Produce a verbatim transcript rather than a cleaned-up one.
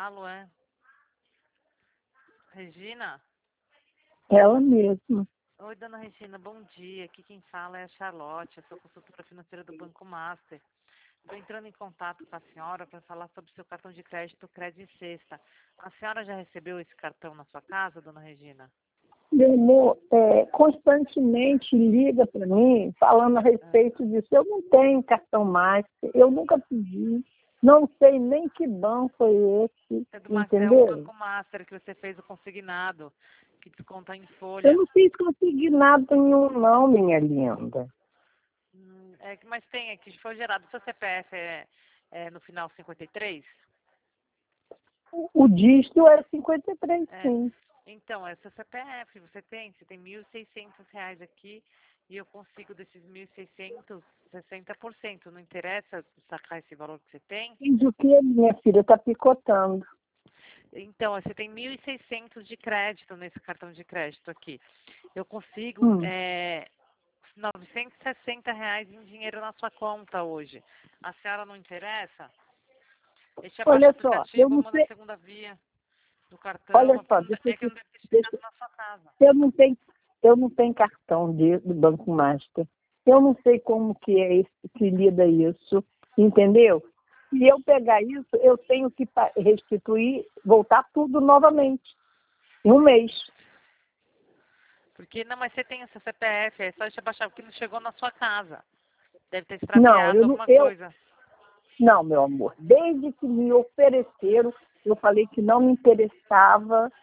falo, é? Regina? Ela mesma. Oi, dona Regina, bom dia. Aqui quem fala é a Charlotte, eu sou consultora financeira do Banco Master. Estou entrando em contato com a senhora para falar sobre o seu cartão de crédito Crédito Sexta. A senhora já recebeu esse cartão na sua casa, dona Regina? Meu amor, é, constantemente liga para mim falando a respeito disso. Eu não tenho cartão Master, eu nunca pedi. Não sei nem que banco é esse, É, do, é o entendeu? Banco Master que você fez o consignado, que desconta em Eu folha. não fiz consignado nenhum, não, minha linda. Hum, é, que- mas tem aqui, foi gerado. O seu C P F é, é no final cinquenta e três? O dígito é cinquenta e três, É. sim. Então, é seu C P F, você tem, você tem mil e seiscentos reais aqui e eu consigo desses mil e seiscentos, sessenta por cento. Não interessa sacar esse valor que você tem? Diz o que, minha filha? Está picotando. Então, você tem mil e seiscentos de crédito nesse cartão de crédito aqui. Eu consigo Hum. é, novecentos e sessenta reais em dinheiro na sua conta hoje. A senhora não interessa? Deixa abaixo o Olha só, eu aplicativo, não manda a sei. segunda via do cartão. Olha É porque só, não, deixa eu é que te- não deve ter chegado deixa- na sua casa. eu não tenho, eu não tenho cartão de, do Banco Master. Eu não sei como que é isso, que lida isso, entendeu? Se eu pegar isso, eu tenho que pa- restituir, voltar tudo novamente, em um mês. Porque, não, mas você tem o seu C P F, é só deixa baixar, porque não chegou na sua casa. Deve ter Não, extraviado eu não, alguma eu, coisa. não, meu amor. Desde que me ofereceram, eu falei que não me interessava